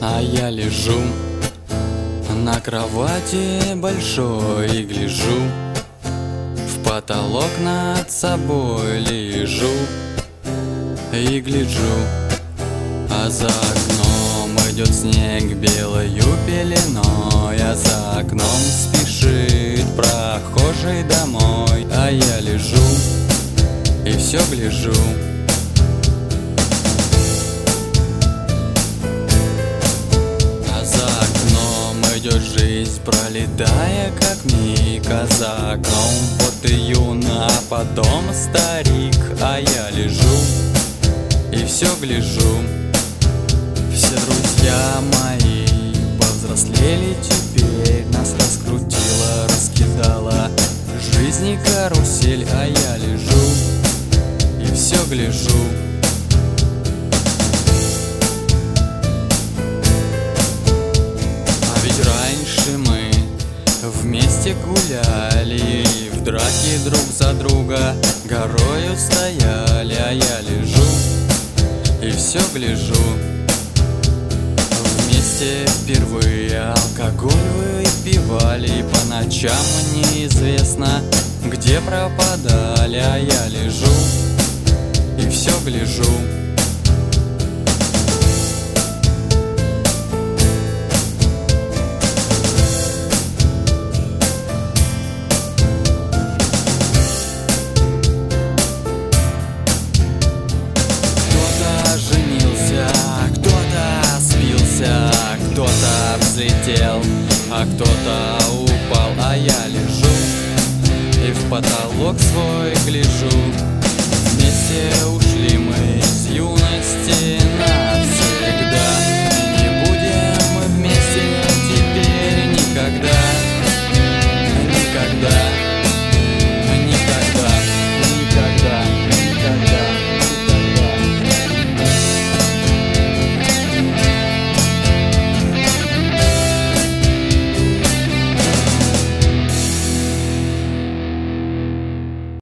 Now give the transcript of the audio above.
А я лежу на кровати большой и гляжу в потолок над собой, лежу и гляжу. А за окном идет снег белою пеленой, а за окном спешит прохожий домой. А я лежу и все гляжу. А за окном идет жизнь, пролетая как миг. А за окном вот июнь, а потом старик. А я лежу и все гляжу. Все друзья мои повзрослели теперь, нас раскрутила, раскидала жизни карусель. А я лежу и все гляжу. А ведь раньше мы вместе гуляли и в драке друг за друга горою стояли. А я лежу и все гляжу. Вместе впервые алкоголь выпивали, и по ночам неизвестно где пропадали. А я лежу и все гляжу. Кто-то взлетел, а кто-то упал. А я лежу и в потолок свой гляжу.